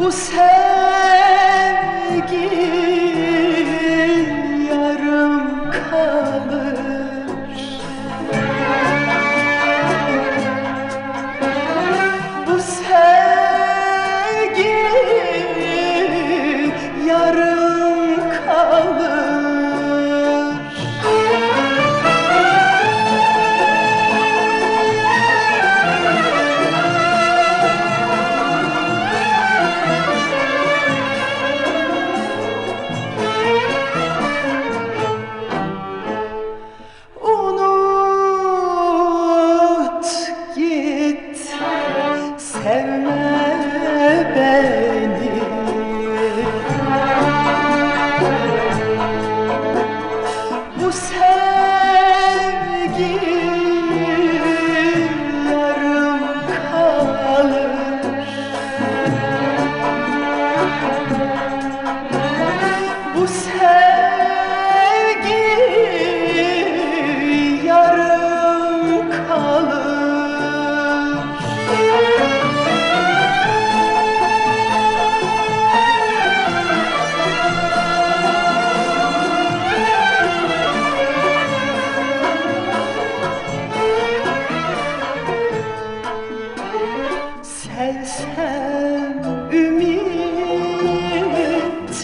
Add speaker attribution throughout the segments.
Speaker 1: Bu sevgi yarım kalır. Bu sevgi yarım kalır. Sevme beni, bu sevgi yarım kalır. Bu sevgi yarım kalır. Sevsem ümit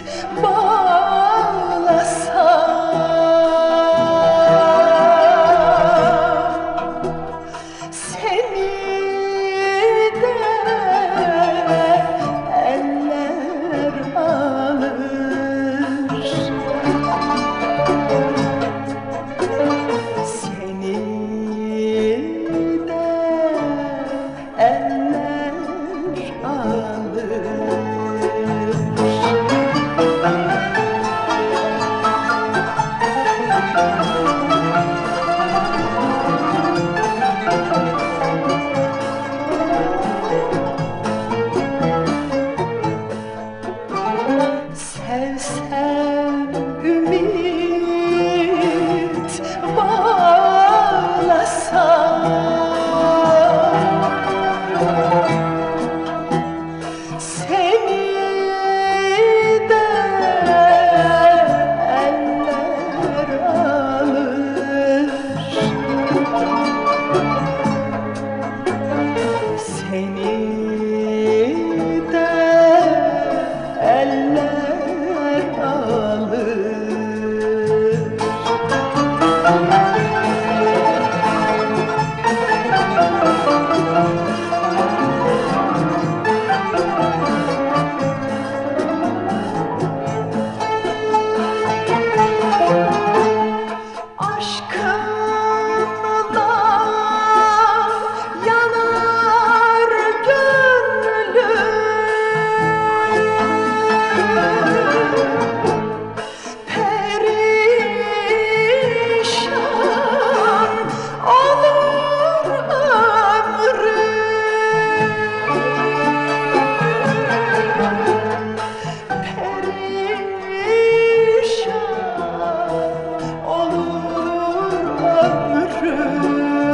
Speaker 1: bağlasam, seni de eller alır. Seni de eller alır. Sevsem ümit bağlasam, seni de eller alır. Seni de eller alır. Aşkınla yanar gönlüm, perişan olur ömrüm. Perişan olur ömrüm.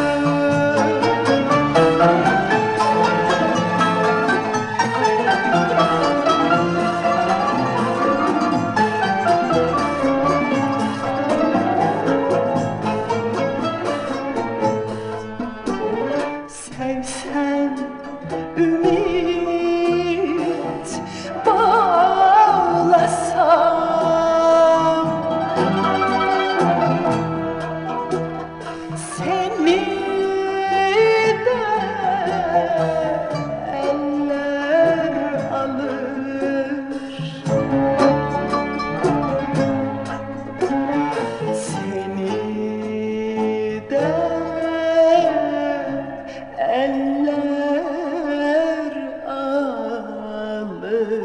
Speaker 1: Sevsem ümit bağlasam, seni de eller alır. Seni de eller alır.